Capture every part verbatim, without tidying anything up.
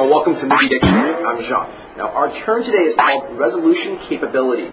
Well, welcome to Movie Dictionary. I'm Jean. Now, our term today is called resolution capability.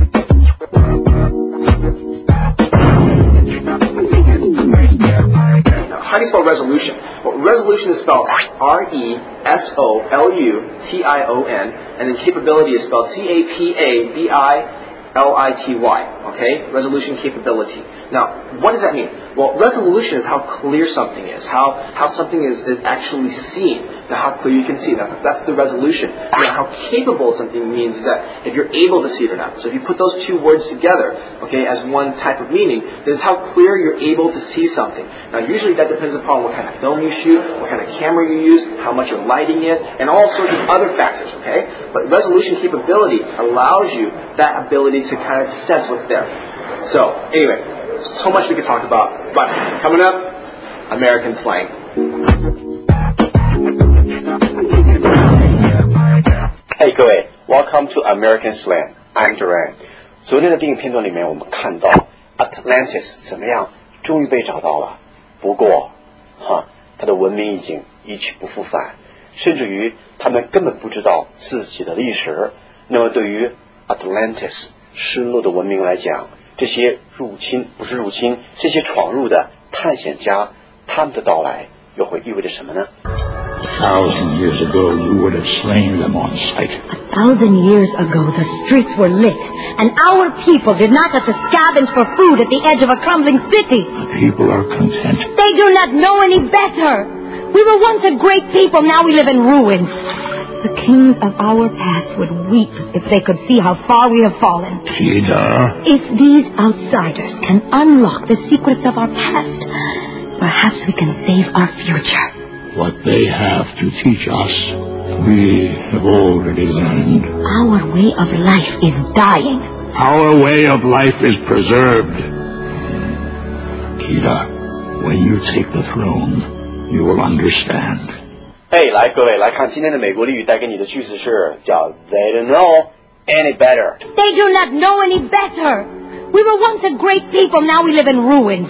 Now, how do you spell resolution? Well, resolution is spelled R E S O L U T I O N, and then capability is spelled C A P A B I L I T Y, okay? Resolution capability. Now, what does that mean? Well, resolution is how clear something is, how, how something is, is actually seen, now how clear you can see. That's, that's the resolution. Now, how capable something means that if you're able to see it or not. So if you put those two words together, okay, as one type of meaning, then it's how clear you're able to see something. Now, usually that depends upon what kind of film you shoot, what kind of camera you use, how much your lighting is, and all sorts of other factors, okay? But resolution capability allows you that ability to kind of sense what's there. So, anyway, so much we could talk about. But coming up, American slang. Hey， 各位 ，Welcome to American Slang. I'm Duran. 昨天的电影片段里面，我们看到 Atlantis 怎么样，终于被找到了。不过，哈，它的文明已经一去不复返，甚至于他们根本不知道自己的历史。那么，对于 Atlantis 失落的文明来讲，这些入侵不是入侵，这些闯入的探险家，他们的到来又会意味着什么呢？ A thousand years ago, you would have slain them on sight. A thousand years ago, the streets were lit, and our people did not have to scavenge for food at the edge of a crumbling city. The people are content. They do not know any better. We were once a great people, now we live in ruins. The kings of our past would weep if they could see how far we have fallen. Kida. If these outsiders can unlock the secrets of our past, perhaps we can save our future. What they have to teach us, we have already learned. Our way of life is dying. Our way of life is preserved. Kida, when you take the throne, you will understand. 哎，来，各位来看今天的美国俚语带给你的句子是叫 They don't know any better. They do not know any better. We were once a great people, now we live in ruins.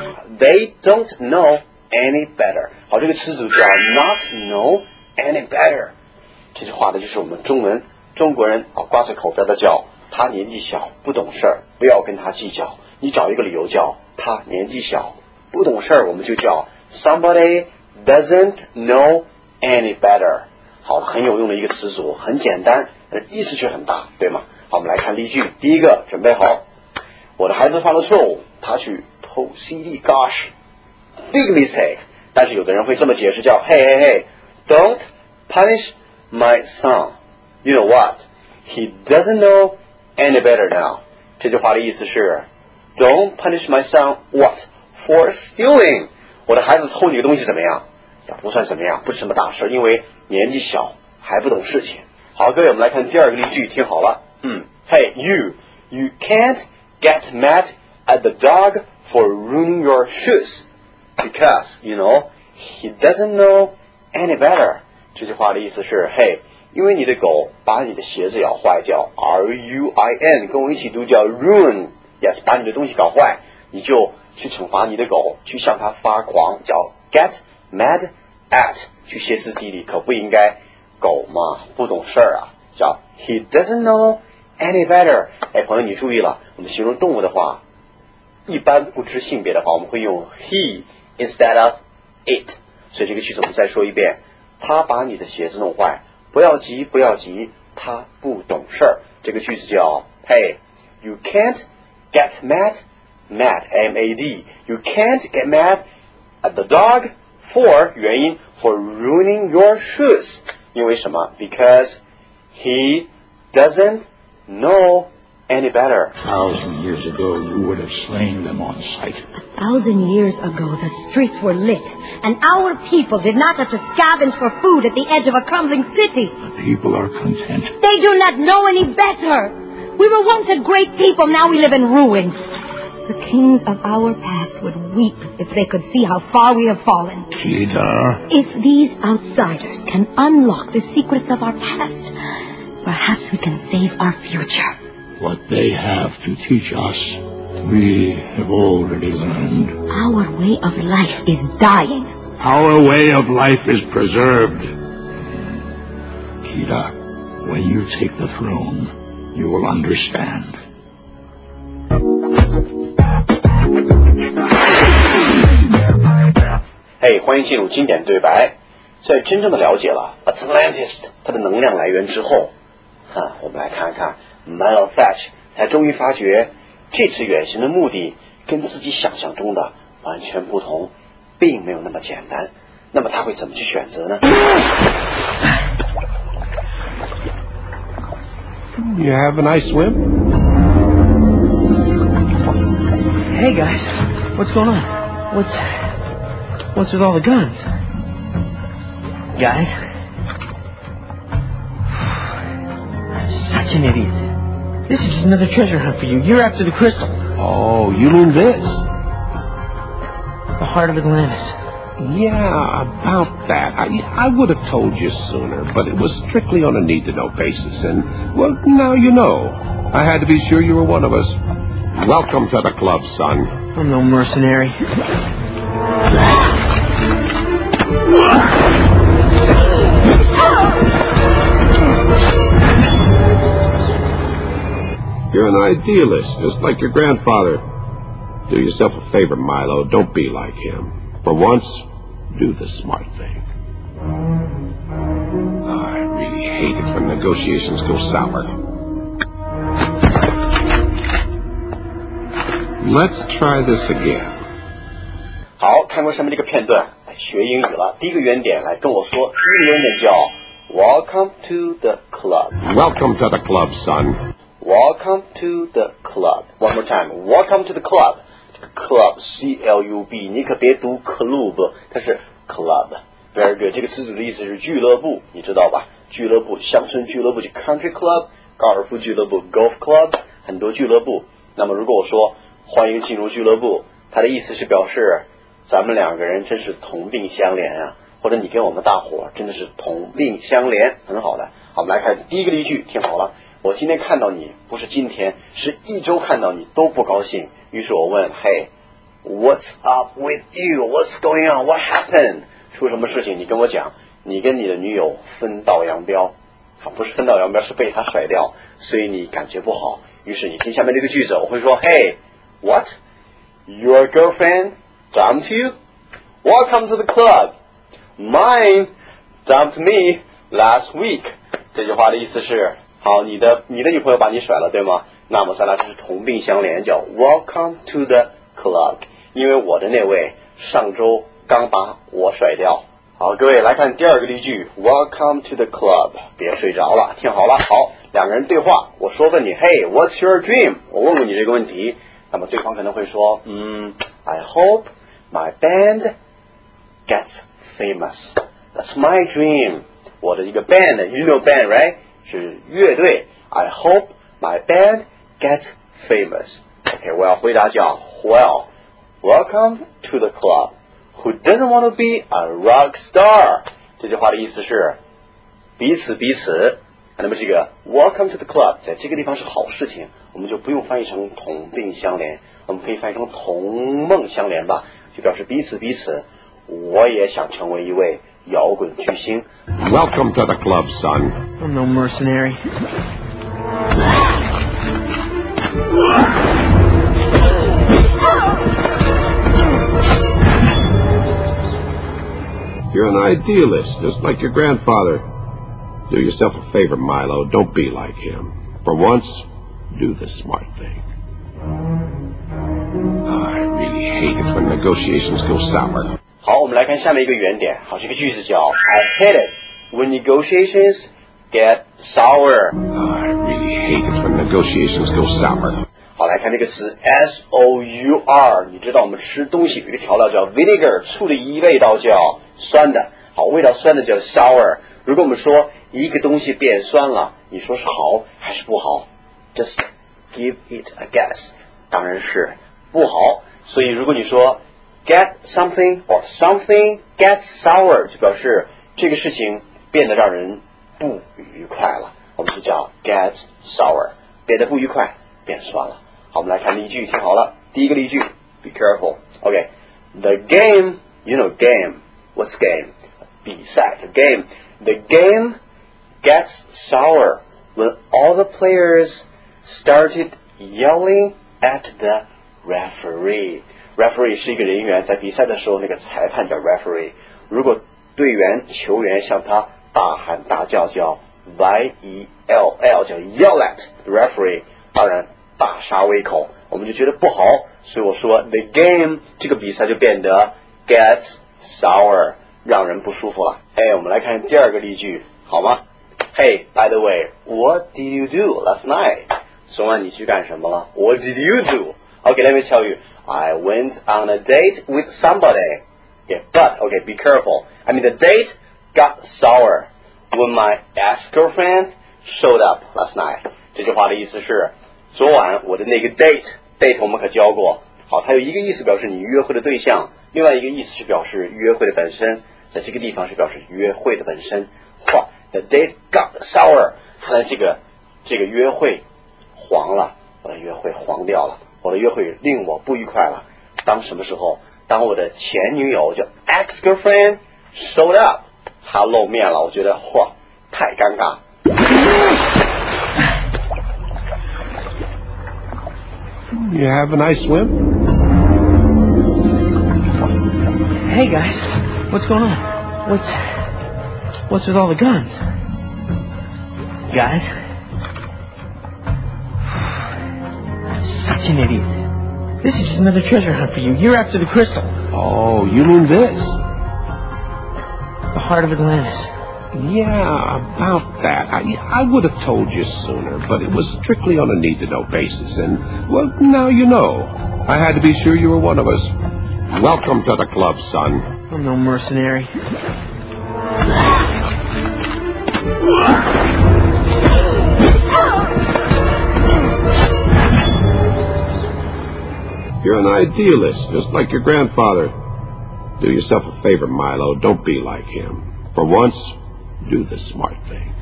They don't know any better. 好，这个词组叫 not know any better. 这句话呢，就是我们中文中国人啊挂在口边的叫他年纪小不懂事儿，不要跟他计较。你找一个理由叫他年纪小不懂事儿，我们就叫 somebody doesn't know any better. 好，很有用的一个词组，很简单，意思却很大，对吗？好，我们来看例句。第一个，准备好。我的孩子犯了错误，他去偷 C D. Gosh, big mistake. 但是有的人会这么解释，叫 Hey, hey, hey, don't punish my son. You know what? He doesn't know any better now. 这句话的意思是 Don't punish my son what? For stealing. 我的孩子偷你的东西怎么样？也不算怎么样，不是什么大事，因为年纪小还不懂事情。好，各位，我们来看第二个例句，听好了。嗯 Hey, you, you can't get mad at the dog for ruining your shoes because, you know, he doesn't know any better. 这句话的意思是，嘿，因为你的狗把你的鞋子咬坏，叫 R U I N， 跟我一起读叫 ruin， yes， 把你的东西搞坏，你就去惩罚你的狗，去向它发狂，叫 get mad at， 去歇斯底里，可不应该，狗嘛不懂事儿啊，叫 he doesn't know any better。 哎，朋友你注意了，我们形容动物的话，一般不知性别的话，我们会用 he instead of it。 所以这个句子我们再说一遍，他把你的鞋子弄坏，不要急不要急，他不懂事儿。这个句子叫 Hey, you can't get mad, mad, M A D, you can't get mad at the dog for 原因 for ruining your shoes， 因为什么？ Because he doesn't know any better. A thousand years ago, you would have slain them on sight. A thousand years ago, the streets were lit, and our people did not have to scavenge for food at the edge of a crumbling city. The people are content. They do not know any better. We were once a great people, now we live in ruins. The kings of our past would weep if they could see how far we have fallen. Kida. If these outsiders can unlock the secrets of our past, perhaps we can save our future. What they have to teach us, we have already learned. Our way of life is dying. Our way of life is preserved. Peter, when you take the throne, you will understand. 嘿，欢迎进入经典对白。在真正的了解了 Atlantis 它的能量来源之后，啊，我们来看看 Malefetch 才终于发觉这次远行的目的跟自己想象中的完全不同，并没有那么简单。那么他会怎么去选择呢？ You have a nice swim? Hey guys, what's going on? What's what's with all the guns? Guys, such an idiot. This is just another treasure hunt for you. You're after the crystal. Oh, you mean this? The heart of Atlantis. Yeah, about that. I, I would have told you sooner, but it was strictly on a need-to-know basis, and, well, now you know. I had to be sure you were one of us. Welcome to the club, son. I'm no mercenary. You're an idealist, just like your grandfather. Do yourself a favor, Milo. Don't be like him. For once, do the smart thing. Oh, I really hate it when negotiations go sour. Let's try this again. 好，看过上面这个片段，学英语了。第一个原点来跟我说，第一个原点叫 Welcome to the club. Welcome to the club, son. Welcome to the club. One more time. Welcome to the club. Club, C L U B, 你可别读 club， 它是 club。Very good， 这个词组的意思是俱乐部，你知道吧？俱乐部，乡村俱乐部就 country club， 高尔夫俱乐部 golf club， 很多俱乐部。那么如果我说欢迎进入俱乐部，它的意思是表示咱们两个人真是同病相怜啊，或者你跟我们大伙真的是同病相怜，很好的。好，我们来看第一个例句，听好了。我今天看到你，不是今天，是一周看到你都不高兴。于是我问 Hey, what's up with you? What's going on? What happened? 出什么事情？你跟我讲。你跟你的女友分道扬镳，不是分道扬镳，是被他甩掉，所以你感觉不好。于是你听下面这个句子，我会说 Hey, what? Your girlfriend dumped you? Welcome to the club. Mine dumped me last week. 这句话的意思是，好，你的你的女朋友把你甩了，对吗？那么咱俩就是同病相怜，叫 Welcome to the club。因为我的那位上周刚把我甩掉。好，各位来看第二个例句 Welcome to the club。别睡着了，听好了。好，两个人对话，我说问你 Hey, what's your dream？ 我问问你这个问题，那么对方可能会说嗯 I hope my band gets famous. That's my dream. 我的一个 band, you know band, right? 是乐队。I hope my band gets famous. OK, 我要回答叫 Well, welcome to the club. Who doesn't want to be a rock star? 这句话的意思是彼此彼此。那么这个 Welcome to the club 在这个地方是好事情，我们就不用翻译成同病相怜，我们可以翻译成同梦相怜吧，就表示彼此彼此。我也想成为一位摇滚巨星。 Welcome to the club, son. I'm no mercenary. You're an idealist, just like your grandfather. Do yourself a favor, Milo. Don't be like him. For once, do the smart thing. Oh, I really hate it when negotiations go sour. 好，我们来看下面一个原点。好，这个句子叫 I hate it when negotiations get sour. Oh, I really hate it when negotiations go sour. 好，来看这个词 S O U R。你知道我们吃东西有一个调料叫 vinegar， 醋的一味道叫酸的。好，味道酸的叫 sour。如果我们说一个东西变酸了，你说是好还是不好 ？Just give it a guess。当然是不好。所以如果你说get something or something gets sour， 就表示这个事情变得让人不愉快了，我们就叫 get sour， 变得不愉快，变酸了。好，我们来看例句，听好了。第一个例句 ，Be careful. Okay, the game, you know game. What's game? 比赛 the game. The game gets sour when all the players started yelling at the referee. Referee 是一个人员，在比赛的时候那个裁判叫 referee。如果队员球员向他大喊大叫，叫 Y E L L， 叫 yell at the referee， 当然大杀威口，我们就觉得不好，所以我说 the game 这个比赛就变得 gets sour， 让人不舒服了。哎，我们来看第二个例句，好吗？ Hey, by the way, what did you do last night? 昨晚你去干什么了？ What did you do? Okay, let me tell you. I went on a date with somebody. Yeah, but, okay, be careful. I mean, the date got sour when my ex-girlfriend showed up last night. 这句话的意思是，昨晚我的那个 date, date 我们可教过。好，它有一个意思表示你约会的对象，另外一个意思是表示约会的本身，在这个地方是表示约会的本身。哇 The date got sour. 看来这个这个约会黄了，我的约会黄掉了，我的约会令我不愉快了。当什么时候？当我的前女友叫 ex-girlfriend showed up， 她露面了，我觉得哇，太尴尬。 You have a nice swim? Hey guys, what's going on? What's what's with all the guns? Guys, such an idiot. This is just another treasure hunt for you. You're after the crystal. Oh, you mean this? The heart of Atlantis. Yeah, about that. I, I would have told you sooner, but it was strictly on a need-to-know basis. And, well, now you know. I had to be sure you were one of us. Welcome to the club, son. I'm no mercenary. You're an idealist, just like your grandfather. Do yourself a favor, Milo. Don't be like him. For once, do the smart thing.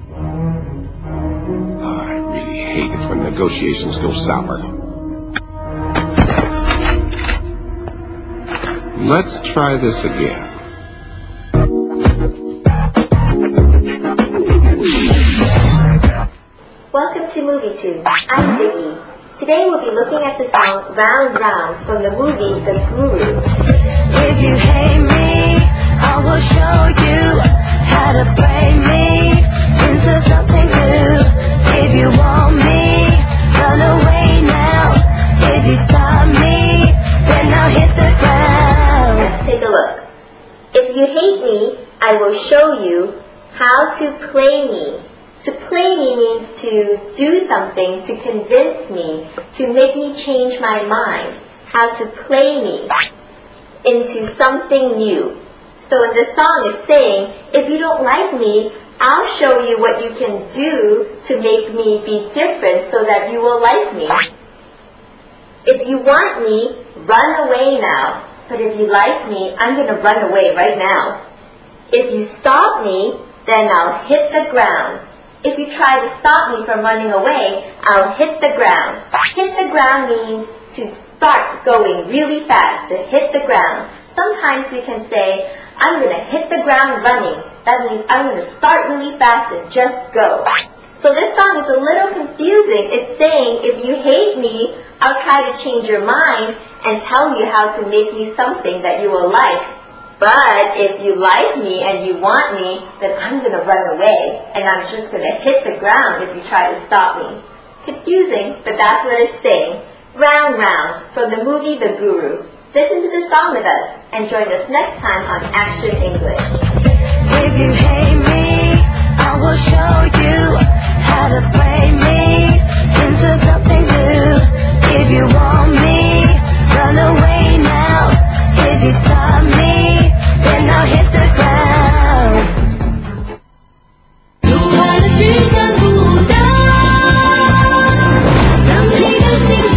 Oh, I really hate it when negotiations go sour. Let's try this again. Welcome to Movie Tube. I'm Vicky. Today we'll be looking at the song Round Round from the movie The Guru. If you hate me, I will show you how to play me into something new. If you want me, run away now. If you stop me, then I'll hit the ground. Let's take a look. If you hate me, I will show you how to play me. To play me means to do something, to convince me, to make me change my mind. How to play me into something new. So in the song it's saying, if you don't like me, I'll show you what you can do to make me be different so that you will like me. If you want me, run away now. But if you like me, I'm going to run away right now. If you stop me, then I'll hit the ground. If you try to stop me from running away, I'll hit the ground. Hit the ground means to start going really fast, to hit the ground. Sometimes we can say, I'm going to hit the ground running. That means I'm going to start really fast and just go. So this song is a little confusing. It's saying, if you hate me, I'll try to change your mind and tell you how to make me something that you will like. But if you like me and you want me, then I'm going to run away, and I'm just going to hit the ground if you try to stop me. Confusing, but that's what it's saying. Round Round from the movie The Guru. Listen to the song with us, and join us next time on Action English. If you hate me,